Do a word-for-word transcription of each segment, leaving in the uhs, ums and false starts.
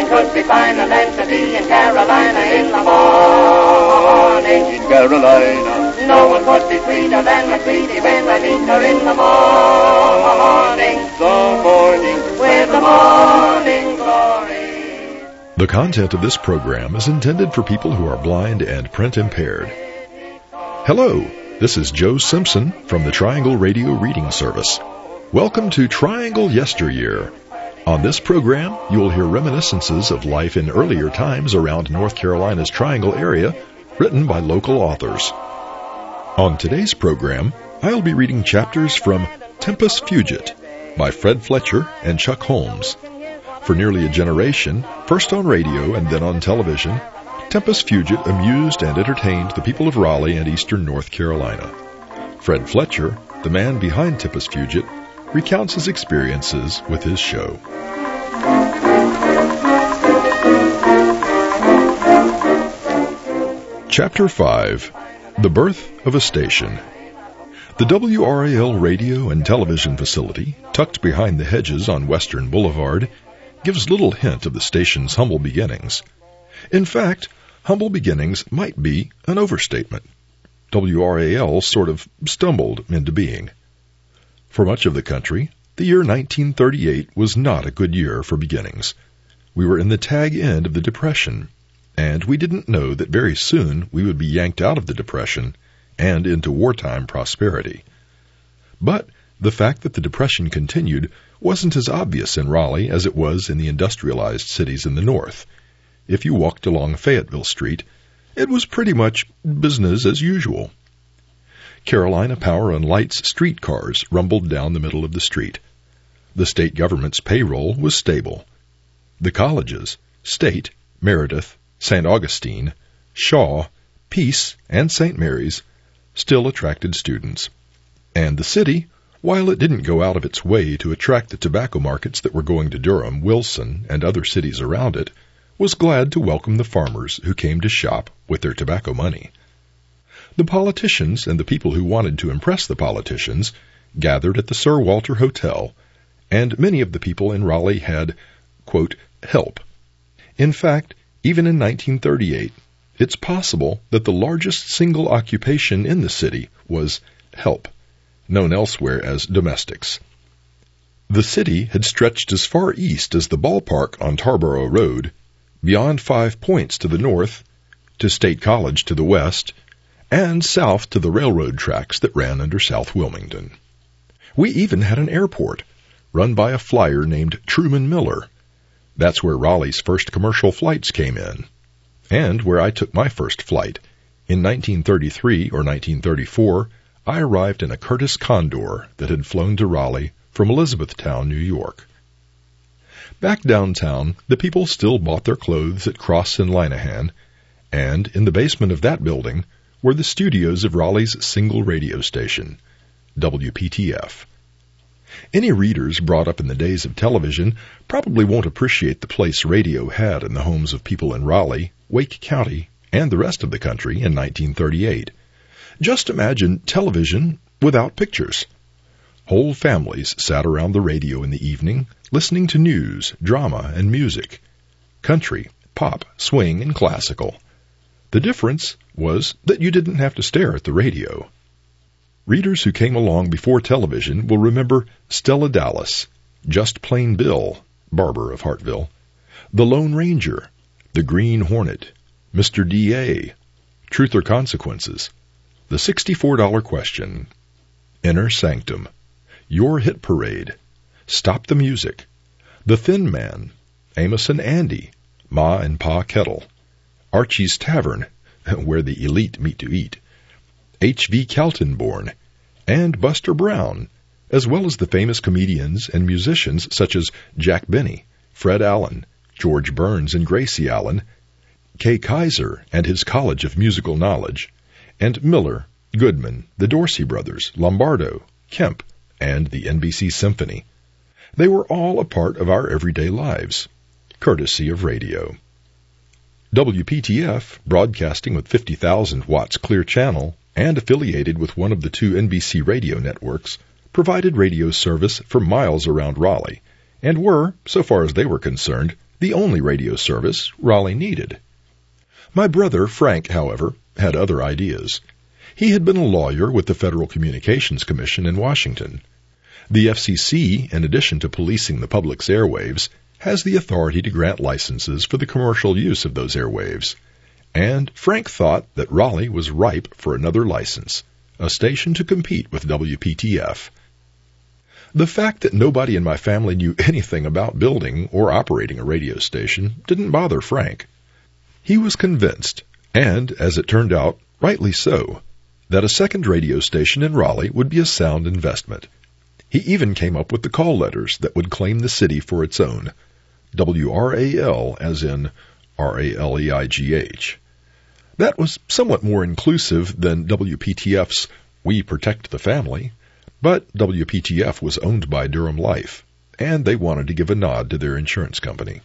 could be finer than to be in Carolina in the morning. In Carolina. No one could be sweeter than my sweetie when I meet her in the morning. The morning. With the morning glory. The content of this program is intended for people who are blind and print impaired. Hello, this is Joe Simpson from the Triangle Radio Reading Service. Welcome to Triangle Yesteryear. On this program, you will hear reminiscences of life in earlier times around North Carolina's Triangle area, written by local authors. On today's program, I'll be reading chapters from Tempus Fugit by Fred Fletcher and Chuck Holmes. For nearly a generation, first on radio and then on television, Tempus Fugit amused and entertained the people of Raleigh and eastern North Carolina. Fred Fletcher, the man behind Tempus Fugit, recounts his experiences with his show. Chapter five. The Birth of a Station. The W R A L radio and television facility, tucked behind the hedges on Western Boulevard, gives little hint of the station's humble beginnings. In fact, humble beginnings might be an overstatement. W R A L sort of stumbled into being. For much of the country, the year nineteen thirty-eight was not a good year for beginnings. We were in the tag end of the Depression, and we didn't know that very soon we would be yanked out of the Depression and into wartime prosperity. But the fact that the Depression continued wasn't as obvious in Raleigh as it was in the industrialized cities in the north. If you walked along Fayetteville Street, it was pretty much business as usual. Carolina Power and Light's streetcars rumbled down the middle of the street. The state government's payroll was stable. The colleges, State, Meredith, Saint Augustine, Shaw, Peace, and Saint Mary's, still attracted students. And the city, while it didn't go out of its way to attract the tobacco markets that were going to Durham, Wilson, and other cities around it, was glad to welcome the farmers who came to shop with their tobacco money. The politicians and the people who wanted to impress the politicians gathered at the Sir Walter Hotel, and many of the people in Raleigh had, quote, help. In fact, even in nineteen thirty-eight, it's possible that the largest single occupation in the city was help, known elsewhere as domestics. The city had stretched as far east as the ballpark on Tarboro Road, beyond Five Points to the north, to State College to the west, and south to the railroad tracks that ran under South Wilmington. We even had an airport, run by a flyer named Truman Miller. That's where Raleigh's first commercial flights came in, and where I took my first flight. In nineteen thirty-three or nineteen thirty-four, I arrived in a Curtiss Condor that had flown to Raleigh from Elizabethtown, New York. Back downtown, the people still bought their clothes at Cross and Linehan, and in the basement of that building were the studios of Raleigh's single radio station, W P T F. Any readers brought up in the days of television probably won't appreciate the place radio had in the homes of people in Raleigh, Wake County, and the rest of the country in nineteen thirty-eight. Just imagine television without pictures. Whole families sat around the radio in the evening, listening to news, drama, and music. Country, pop, swing, and classical. The difference was that you didn't have to stare at the radio. Readers who came along before television will remember Stella Dallas, Just Plain Bill, barber of Hartville, The Lone Ranger, The Green Hornet, Mister D A, Truth or Consequences, The sixty-four dollar Question, Inner Sanctum, Your Hit Parade, Stop the Music, The Thin Man, Amos and Andy, Ma and Pa Kettle, Archie's Tavern, where the elite meet to eat, H V Kaltenborn, and Buster Brown, as well as the famous comedians and musicians such as Jack Benny, Fred Allen, George Burns and Gracie Allen, Kay Kaiser and his College of Musical Knowledge, and Miller, Goodman, the Dorsey Brothers, Lombardo, Kemp, and the N B C Symphony. They were all a part of our everyday lives, courtesy of radio. W P T F, broadcasting with fifty thousand watts clear channel and affiliated with one of the two N B C radio networks, provided radio service for miles around Raleigh, and were, so far as they were concerned, the only radio service Raleigh needed. My brother, Frank, however, had other ideas. He had been a lawyer with the Federal Communications Commission in Washington. The F C C, in addition to policing the public's airwaves, has the authority to grant licenses for the commercial use of those airwaves. And Frank thought that Raleigh was ripe for another license, a station to compete with W P T F. The fact that nobody in my family knew anything about building or operating a radio station didn't bother Frank. He was convinced, and, as it turned out, rightly so, that a second radio station in Raleigh would be a sound investment. He even came up with the call letters that would claim the city for its own, W R A L as in R A L E I G H. That was somewhat more inclusive than W P T F's We Protect the Family, but W P T F was owned by Durham Life, and they wanted to give a nod to their insurance company.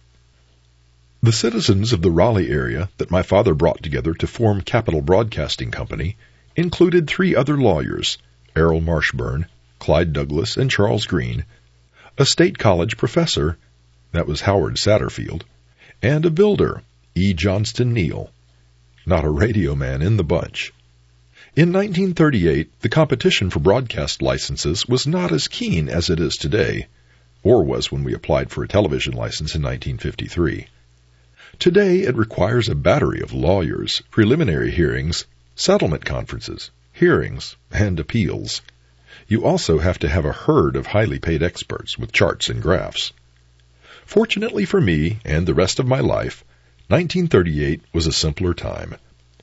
The citizens of the Raleigh area that my father brought together to form Capital Broadcasting Company included three other lawyers, Errol Marshburn, Clyde Douglas, and Charles Green, a state college professor, that was Howard Satterfield, and a builder, E. Johnston Neal, not a radio man in the bunch. In nineteen thirty-eight, the competition for broadcast licenses was not as keen as it is today, or was when we applied for a television license in nineteen fifty-three. Today, it requires a battery of lawyers, preliminary hearings, settlement conferences, hearings, and appeals. You also have to have a herd of highly paid experts with charts and graphs. Fortunately for me and the rest of my life, nineteen thirty-eight was a simpler time.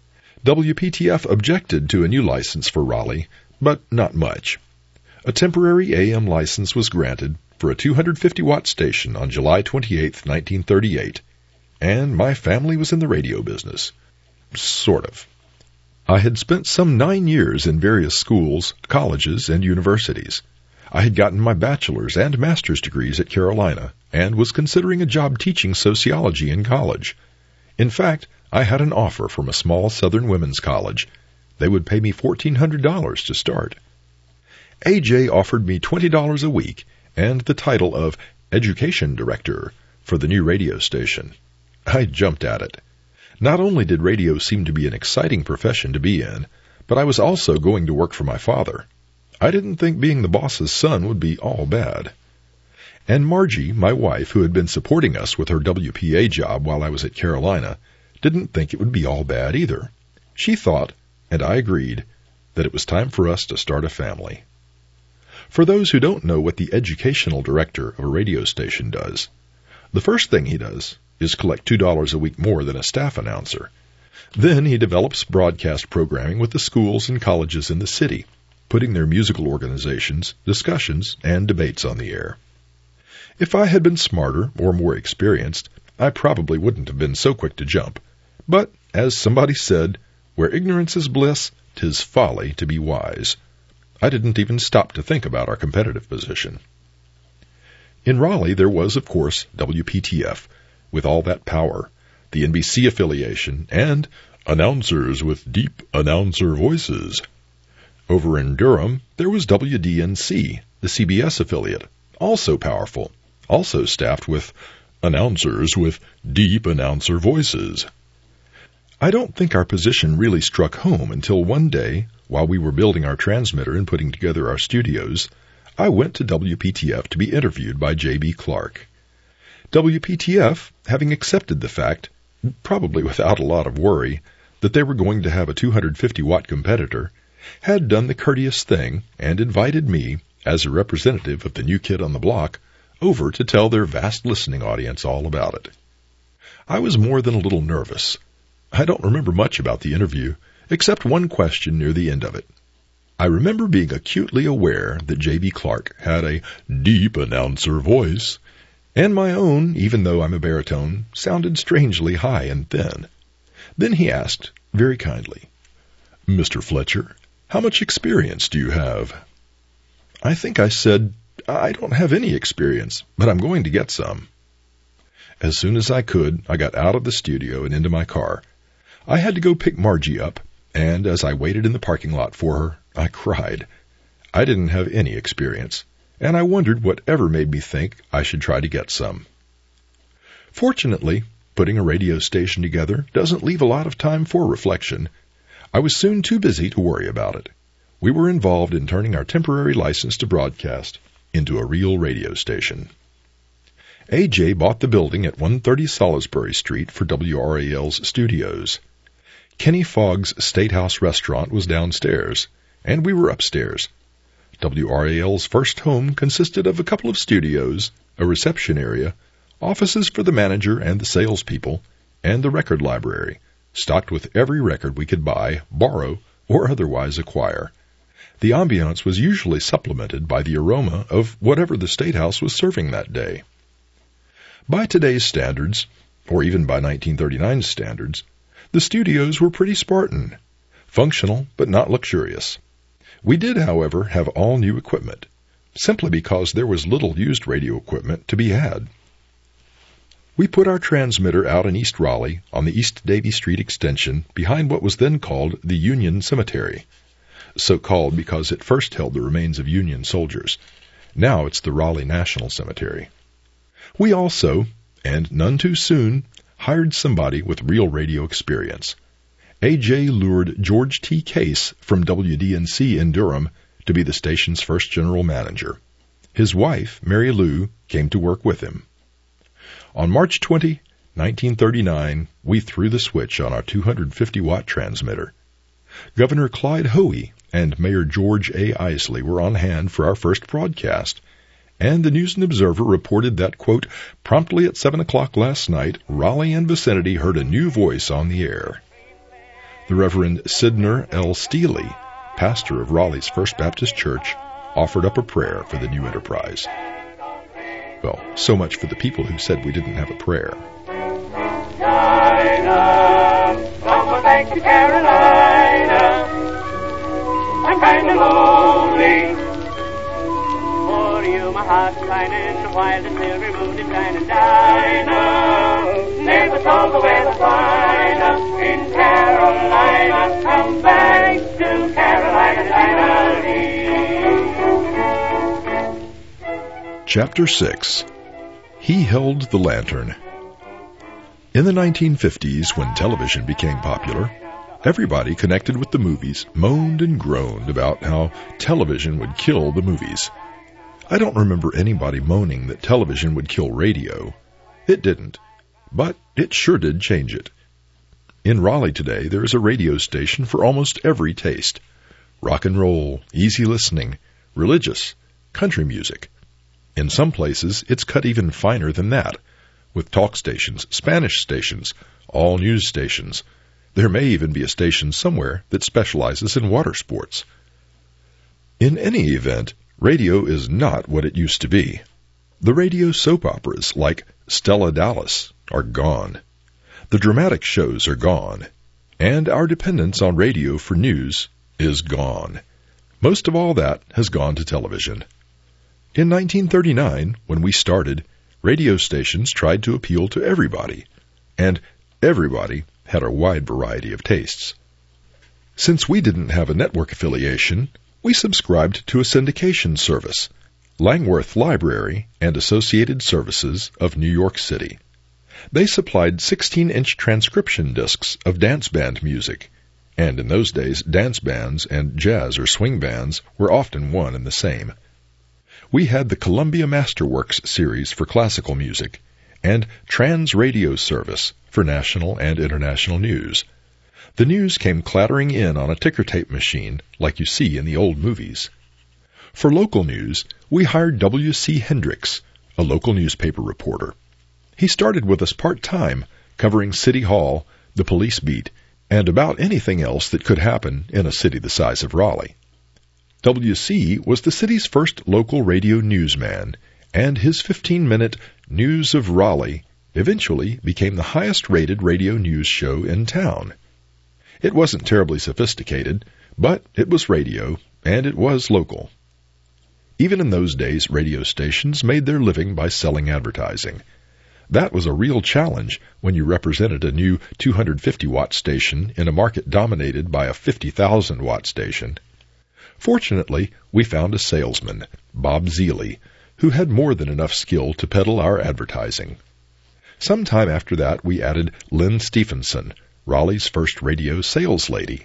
W P T F objected to a new license for Raleigh, but not much. A temporary A M license was granted for a two hundred fifty watt station on July twenty-eighth, nineteen thirty-eight, and my family was in the radio business. Sort of. I had spent some nine years in various schools, colleges, and universities. I had gotten my bachelor's and master's degrees at Carolina, and was considering a job teaching sociology in college. In fact, I had an offer from a small southern women's college. They would pay me fourteen hundred dollars to start. A J offered me twenty dollars a week and the title of Education Director for the new radio station. I jumped at it. Not only did radio seem to be an exciting profession to be in, but I was also going to work for my father. I didn't think being the boss's son would be all bad. And Margie, my wife, who had been supporting us with her W P A job while I was at Carolina, didn't think it would be all bad either. She thought, and I agreed, that it was time for us to start a family. For those who don't know what the educational director of a radio station does, the first thing he does is collect two dollars a week more than a staff announcer. Then he develops broadcast programming with the schools and colleges in the city, putting their musical organizations, discussions, and debates on the air. If I had been smarter or more experienced, I probably wouldn't have been so quick to jump. But, as somebody said, where ignorance is bliss, 'tis folly to be wise. I didn't even stop to think about our competitive position. In Raleigh, there was, of course, W P T F, with all that power, the N B C affiliation, and announcers with deep announcer voices. Over in Durham, there was W D N C, the C B S affiliate, also powerful, also staffed with announcers with deep announcer voices. I don't think our position really struck home until one day, while we were building our transmitter and putting together our studios, I went to W P T F to be interviewed by J B Clark. W P T F, having accepted the fact, probably without a lot of worry, that they were going to have a two hundred fifty watt competitor, had done the courteous thing and invited me, as a representative of the new kid on the block, over to tell their vast listening audience all about it. I was more than a little nervous. I don't remember much about the interview, except one question near the end of it. I remember being acutely aware that J B Clark had a deep announcer voice, and my own, even though I'm a baritone, sounded strangely high and thin. Then he asked, very kindly, "Mister Fletcher, how much experience do you have?" I think I said, "I don't have any experience, but I'm going to get some." As soon as I could, I got out of the studio and into my car. I had to go pick Margie up, and as I waited in the parking lot for her, I cried. I didn't have any experience, and I wondered whatever made me think I should try to get some. Fortunately, putting a radio station together doesn't leave a lot of time for reflection. I was soon too busy to worry about it. We were involved in turning our temporary license to broadcast into a real radio station. A J bought the building at one thirty Salisbury Street for W R A L's studios. Kenny Fogg's Statehouse Restaurant was downstairs, and we were upstairs. W R A L's first home consisted of a couple of studios, a reception area, offices for the manager and the salespeople, and the record library, stocked with every record we could buy, borrow, or otherwise acquire. The ambiance was usually supplemented by the aroma of whatever the Statehouse was serving that day. By today's standards, or even by nineteen thirty-nine's standards, the studios were pretty Spartan, functional but not luxurious. We did, however, have all new equipment, simply because there was little used radio equipment to be had. We put our transmitter out in East Raleigh on the East Davie Street extension behind what was then called the Union Cemetery, so called because it first held the remains of Union soldiers. Now it's the Raleigh National Cemetery. We also, and none too soon, hired somebody with real radio experience. A J lured George T. Case from W D N C in Durham to be the station's first general manager. His wife, Mary Lou, came to work with him. On March twentieth, nineteen thirty-nine, we threw the switch on our two hundred fifty watt transmitter. Governor Clyde Hoey and Mayor George A. Isley were on hand for our first broadcast, and the News and Observer reported that, quote, promptly at seven o'clock last night, Raleigh and vicinity heard a new voice on the air. The Reverend Sidner L. Steele, pastor of Raleigh's First Baptist Church, offered up a prayer for the new enterprise. Well, so much for the people who said we didn't have a prayer. China, come back to Carolina. I'm kind of lonely. For you, my heart's shining while the silver moon is shining. Dinah, never saw the weather finer in Carolina. Come back to Carolina, Dinah Lee. Chapter six. He Held the Lantern. In the nineteen fifties, when television became popular, everybody connected with the movies moaned and groaned about how television would kill the movies. I don't remember anybody moaning that television would kill radio. It didn't, but it sure did change it. In Raleigh today, there is a radio station for almost every taste. Rock and roll, easy listening, religious, country music. In some places, it's cut even finer than that, with talk stations, Spanish stations, all news stations. There may even be a station somewhere that specializes in water sports. In any event, radio is not what it used to be. The radio soap operas like Stella Dallas are gone. The dramatic shows are gone. And our dependence on radio for news is gone. Most of all that has gone to television. In nineteen thirty-nine, when we started, radio stations tried to appeal to everybody, and everybody had a wide variety of tastes. Since we didn't have a network affiliation, we subscribed to a syndication service, Langworth Library and Associated Services of New York City. They supplied sixteen-inch transcription discs of dance band music, and in those days, dance bands and jazz or swing bands were often one and the same. We had the Columbia Masterworks series for classical music and Trans Radio Service for national and international news. The news came clattering in on a ticker tape machine like you see in the old movies. For local news, we hired W C Hendricks, a local newspaper reporter. He started with us part-time, covering City Hall, the police beat, and about anything else that could happen in a city the size of Raleigh. W C was the city's first local radio newsman, and his fifteen-minute News of Raleigh eventually became the highest-rated radio news show in town. It wasn't terribly sophisticated, but it was radio, and it was local. Even in those days, radio stations made their living by selling advertising. That was a real challenge when you represented a new two hundred fifty watt station in a market dominated by a fifty thousand watt station. Fortunately, we found a salesman, Bob Zeeley, who had more than enough skill to peddle our advertising. Sometime after that, we added Lynn Stephenson, Raleigh's first radio sales lady.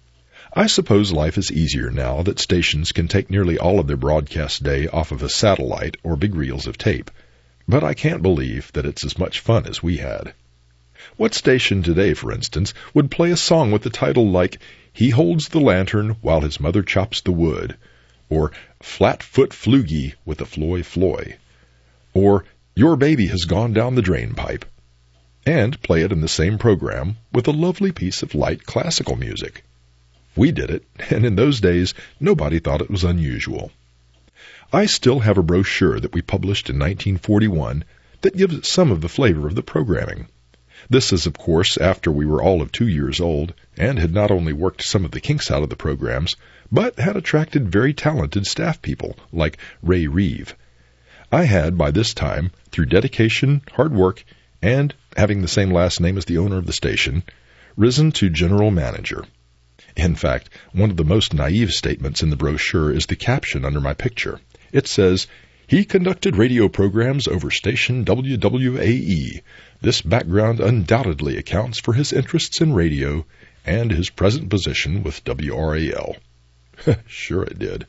I suppose life is easier now that stations can take nearly all of their broadcast day off of a satellite or big reels of tape, but I can't believe that it's as much fun as we had. What station today, for instance, would play a song with the title like He Holds the Lantern While His Mother Chops the Wood, or Flatfoot Floogie with a Floy Floy, or Your Baby Has Gone Down the Drain Pipe, and play it in the same program with a lovely piece of light classical music? We did it, and in those days, nobody thought it was unusual. I still have a brochure that we published in nineteen forty-one that gives some of the flavor of the programming. This is, of course, after we were all of two years old and had not only worked some of the kinks out of the programs, but had attracted very talented staff people like Ray Reeve. I had, by this time, through dedication, hard work, and having the same last name as the owner of the station, risen to general manager. In fact, one of the most naive statements in the brochure is the caption under my picture. It says, He conducted radio programs over station W W A E. This background undoubtedly accounts for his interests in radio and his present position with W R A L. Sure it did.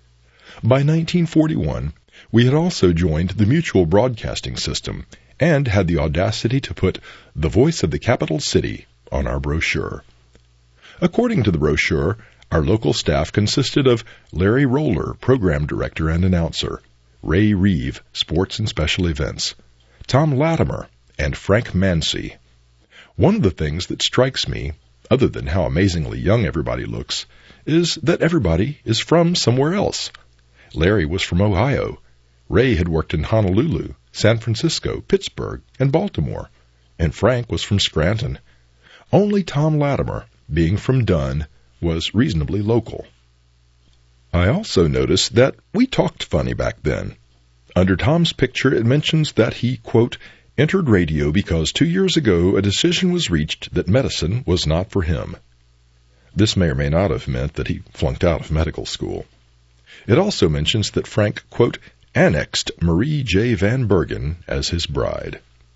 By nineteen forty-one, we had also joined the Mutual Broadcasting System and had the audacity to put The Voice of the Capital City on our brochure. According to the brochure, our local staff consisted of Larry Roller, program director and announcer, Ray Reeve, sports and special events, Tom Latimer, and Frank Mancy. One of the things that strikes me, other than how amazingly young everybody looks, is that everybody is from somewhere else. Larry was from Ohio. Ray had worked in Honolulu, San Francisco, Pittsburgh, and Baltimore, and Frank was from Scranton. Only Tom Latimer, being from Dunn, was reasonably local. I also noticed that we talked funny back then. Under Tom's picture, it mentions that he, quote, entered radio because two years ago a decision was reached that medicine was not for him. This may or may not have meant that he flunked out of medical school. It also mentions that Frank, quote, annexed Marie J. Van Bergen as his bride.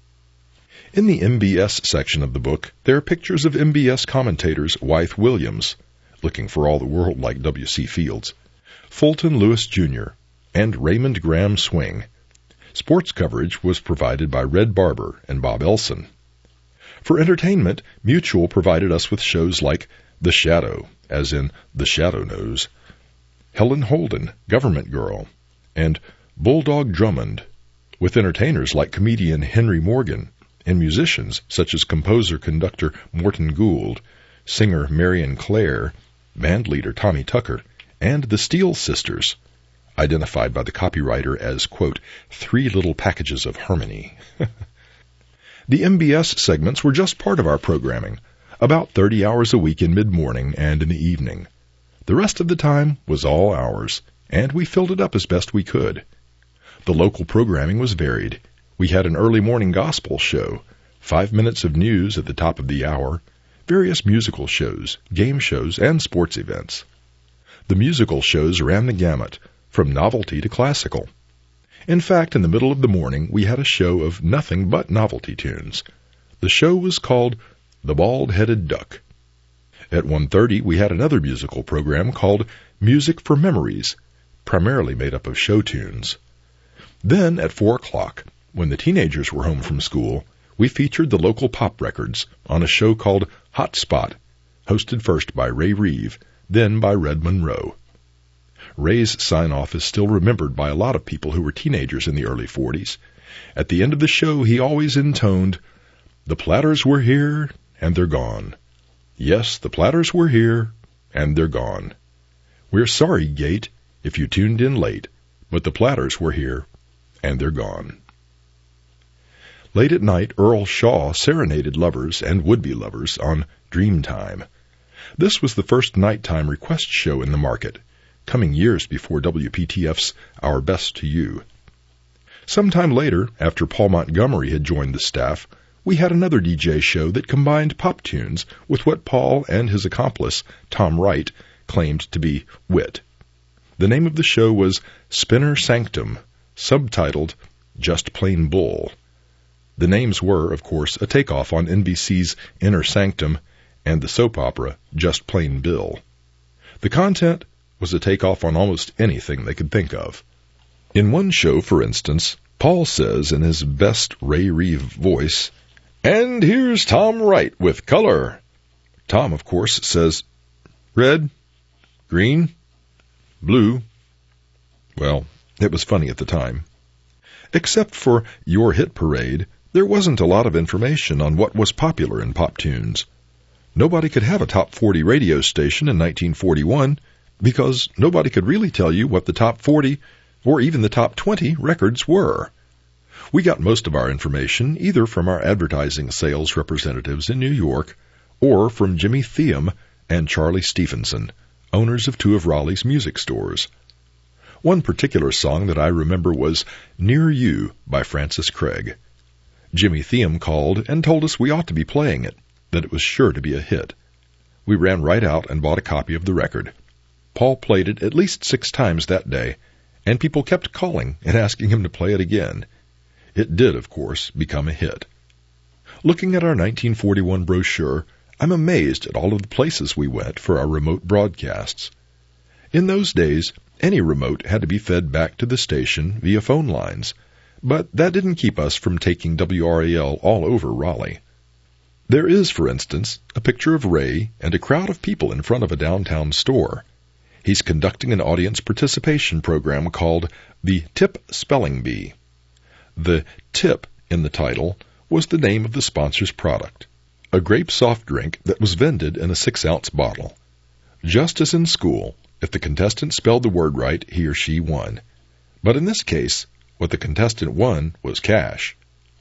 In the M B S section of the book, there are pictures of M B S commentators Wythe Williams, looking for all the world like W C Fields, Fulton Lewis Junior, and Raymond Graham Swing. Sports coverage was provided by Red Barber and Bob Elson. For entertainment, Mutual provided us with shows like The Shadow, as in The Shadow Knows, Helen Holden, Government Girl, and Bulldog Drummond, with entertainers like comedian Henry Morgan, and musicians such as composer-conductor Morton Gould, singer Marion Clare, bandleader Tommy Tucker, and the Steele Sisters, identified by the copywriter as, quote, three little packages of harmony. The M B S segments were just part of our programming, about thirty hours a week in mid-morning and in the evening. The rest of the time was all ours, and we filled it up as best we could. The local programming was varied. We had an early morning gospel show, five minutes of news at the top of the hour, various musical shows, game shows, and sports events. The musical shows ran the gamut, from novelty to classical. In fact, in the middle of the morning, we had a show of nothing but novelty tunes. The show was called The Bald-Headed Duck. At one thirty, we had another musical program called Music for Memories, primarily made up of show tunes. Then, at four o'clock, when the teenagers were home from school, we featured the local pop records on a show called Hot Spot, hosted first by Ray Reeve, then by Red Monroe. Ray's sign-off is still remembered by a lot of people who were teenagers in the early forties. At the end of the show, he always intoned, "The Platters were here, and they're gone. Yes, the Platters were here, and they're gone. We're sorry, Gate, if you tuned in late, but the Platters were here, and they're gone." Late at night, Earl Shaw serenaded lovers and would-be lovers on Dreamtime. This was the first nighttime request show in the market, coming years before W P T F's Our Best to You. Sometime later, after Paul Montgomery had joined the staff, we had another D J show that combined pop tunes with what Paul and his accomplice, Tom Wright, claimed to be wit. The name of the show was Spinner Sanctum, subtitled Just Plain Bull. The names were, of course, a takeoff on N B C's Inner Sanctum and the soap opera Just Plain Bill. The content was a takeoff on almost anything they could think of. In one show, for instance, Paul says in his best Ray Reeve voice, "And here's Tom Wright with color." Tom, of course, says, "Red, green, blue." Well, it was funny at the time. Except for Your Hit Parade, there wasn't a lot of information on what was popular in pop tunes. Nobody could have a top forty radio station in nineteen forty-one because nobody could really tell you what the top forty or even the top twenty records were. We got most of our information either from our advertising sales representatives in New York or from Jimmy Theum and Charlie Stephenson, owners of two of Raleigh's music stores. One particular song that I remember was Near You by Francis Craig. Jimmy Theum called and told us we ought to be playing it, that it was sure to be a hit. We ran right out and bought a copy of the record. Paul played it at least six times that day, and people kept calling and asking him to play it again. It did, of course, become a hit. Looking at our nineteen forty-one brochure, I'm amazed at all of the places we went for our remote broadcasts. In those days, any remote had to be fed back to the station via phone lines, but that didn't keep us from taking W R A L all over Raleigh. There is, for instance, a picture of Ray and a crowd of people in front of a downtown store. He's conducting an audience participation program called the Tip Spelling Bee. The Tip in the title was the name of the sponsor's product, a grape soft drink that was vended in a six-ounce bottle. Just as in school, if the contestant spelled the word right, he or she won. But in this case, what the contestant won was cash.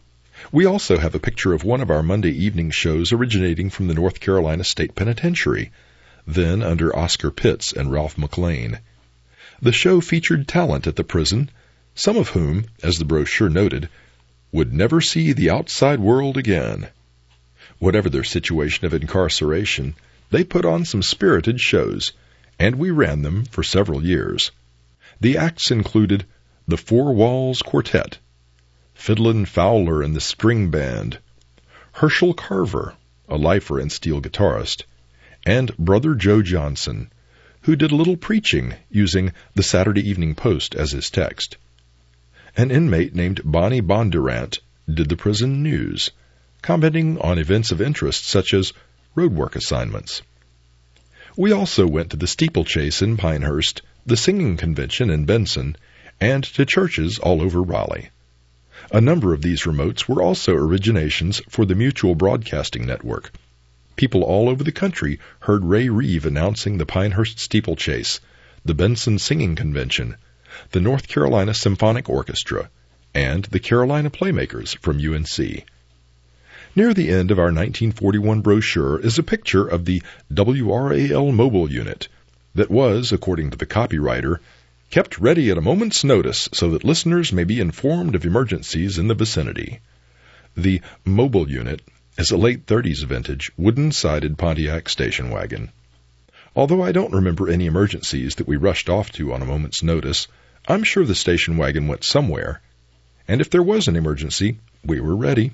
We also have a picture of one of our Monday evening shows originating from the North Carolina State Penitentiary, then under Oscar Pitts and Ralph McLean. The show featured talent at the prison, some of whom, as the brochure noted, would never see the outside world again. Whatever their situation of incarceration, they put on some spirited shows, and we ran them for several years. The acts included the Four Walls Quartet, Fiddlin' Fowler and the String Band, Herschel Carver, a lifer and steel guitarist, and Brother Joe Johnson, who did a little preaching using the Saturday Evening Post as his text. An inmate named Bonnie Bondurant did the prison news, commenting on events of interest such as roadwork assignments. We also went to the steeplechase in Pinehurst, the singing convention in Benson, and to churches all over Raleigh. A number of these remotes were also originations for the Mutual Broadcasting Network. People all over the country heard Ray Reeve announcing the Pinehurst steeplechase, the Benson Singing Convention, the North Carolina Symphonic Orchestra, and the Carolina Playmakers from U N C. Near the end of our nineteen forty-one brochure is a picture of the W R A L mobile unit that was, according to the copywriter, kept ready at a moment's notice so that listeners may be informed of emergencies in the vicinity. The mobile unit is a late thirties vintage wooden-sided Pontiac station wagon. Although I don't remember any emergencies that we rushed off to on a moment's notice, I'm sure the station wagon went somewhere, and if there was an emergency, we were ready.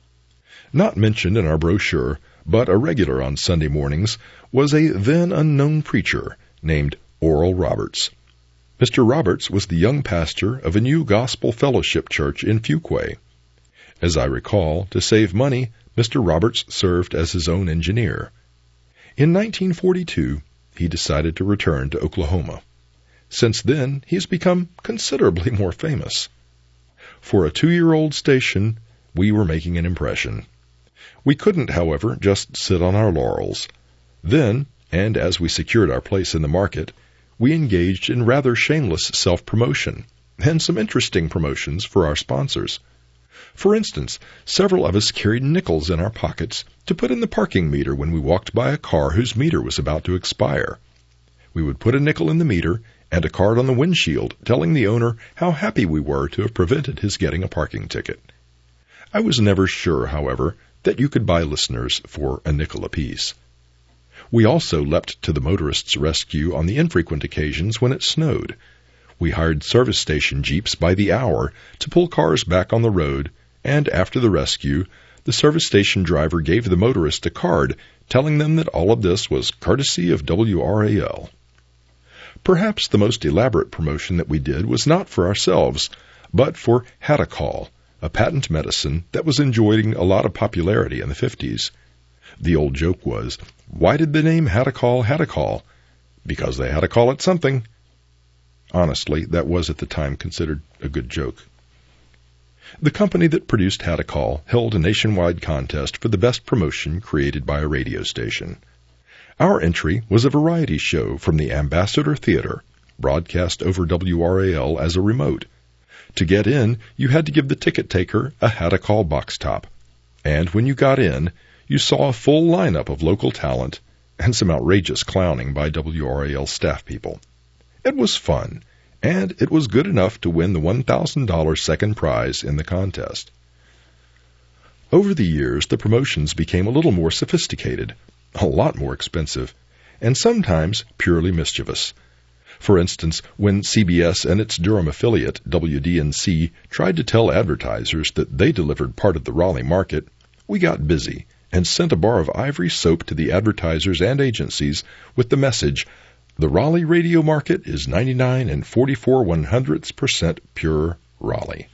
Not mentioned in our brochure, but a regular on Sunday mornings, was a then-unknown preacher named Oral Roberts. Mister Roberts was the young pastor of a new gospel fellowship church in Fuquay. As I recall, to save money, Mister Roberts served as his own engineer. In nineteen forty-two, he decided to return to Oklahoma. Since then, he has become considerably more famous. For a two-year-old station, we were making an impression. We couldn't, however, just sit on our laurels. Then, and as we secured our place in the market, we engaged in rather shameless self-promotion, and some interesting promotions for our sponsors. For instance, several of us carried nickels in our pockets to put in the parking meter when we walked by a car whose meter was about to expire. We would put a nickel in the meter and a card on the windshield telling the owner how happy we were to have prevented his getting a parking ticket. I was never sure, however, that you could buy listeners for a nickel apiece. We also leapt to the motorist's rescue on the infrequent occasions when it snowed. We hired service station jeeps by the hour to pull cars back on the road and after the rescue, the service station driver gave the motorist a card telling them that all of this was courtesy of W R A L. Perhaps the most elaborate promotion that we did was not for ourselves, but for Hadacol, a patent medicine that was enjoying a lot of popularity in the fifties. The old joke was, why did the name Hadacol Hadacol? Because they had to call it something. Honestly, that was at the time considered a good joke. The company that produced Hadacol held a nationwide contest for the best promotion created by a radio station. Our entry was a variety show from the Ambassador Theater, broadcast over W R A L as a remote. To get in, you had to give the ticket taker a Hadacol box top. And when you got in, you saw a full lineup of local talent and some outrageous clowning by W R A L staff people. It was fun, and it was good enough to win the one thousand dollars second prize in the contest. Over the years, the promotions became a little more sophisticated, a lot more expensive, and sometimes purely mischievous. For instance, when C B S and its Durham affiliate, W D N C, tried to tell advertisers that they delivered part of the Raleigh market, we got busy and sent a bar of ivory soap to the advertisers and agencies with the message, "The Raleigh radio market is ninety-nine and forty-four one hundredths percent pure Raleigh."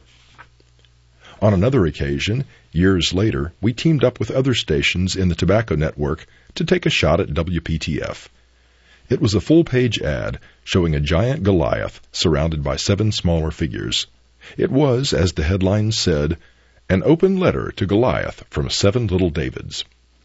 On another occasion, years later, we teamed up with other stations in the tobacco network to take a shot at W P T F. It was a full-page ad showing a giant Goliath surrounded by seven smaller figures. It was, as the headline said, an open letter to Goliath from seven little Davids.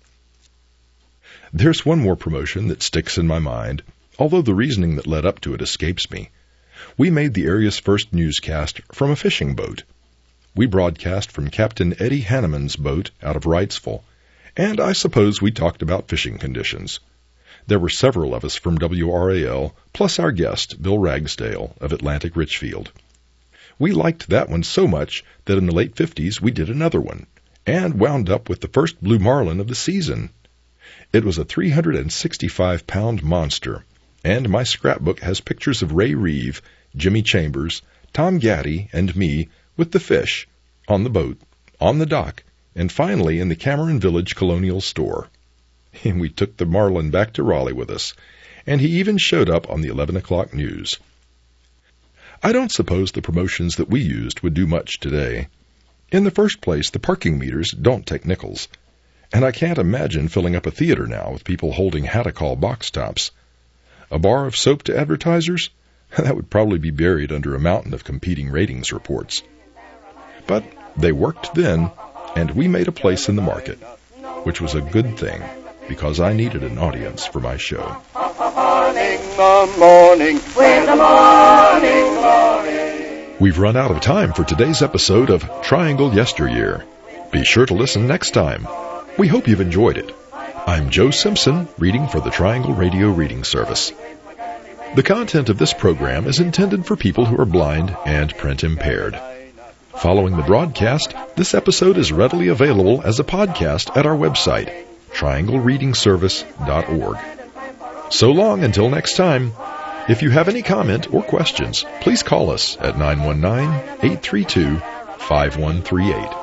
There's one more promotion that sticks in my mind, although the reasoning that led up to it escapes me. We made the area's first newscast from a fishing boat. We broadcast from Captain Eddie Hanneman's boat out of Wrightsville, and I suppose we talked about fishing conditions. There were several of us from W R A L, plus our guest, Bill Ragsdale, of Atlantic Richfield. We liked that one so much that in the late fifties we did another one, and wound up with the first blue marlin of the season. It was a three hundred sixty-five pound monster, and my scrapbook has pictures of Ray Reeve, Jimmy Chambers, Tom Gaddy, and me with the fish, on the boat, on the dock, and finally in the Cameron Village Colonial Store. And we took the marlin back to Raleigh with us, and he even showed up on the eleven o'clock news. I don't suppose the promotions that we used would do much today. In the first place, the parking meters don't take nickels, and I can't imagine filling up a theater now with people holding Hadacol box tops. A bar of soap to advertisers? That would probably be buried under a mountain of competing ratings reports. But they worked then, and we made a place in the market, which was a good thing, because I needed an audience for my show. Morning, the morning, with the morning glory. We've run out of time for today's episode of Triangle Yesteryear. Be sure to listen next time. We hope you've enjoyed it. I'm Joe Simpson, reading for the Triangle Radio Reading Service. The content of this program is intended for people who are blind and print impaired. Following the broadcast, this episode is readily available as a podcast at our website, triangle reading service dot org. So long until next time. If you have any comment or questions, please call us at nine one nine, eight three two, five one three eight.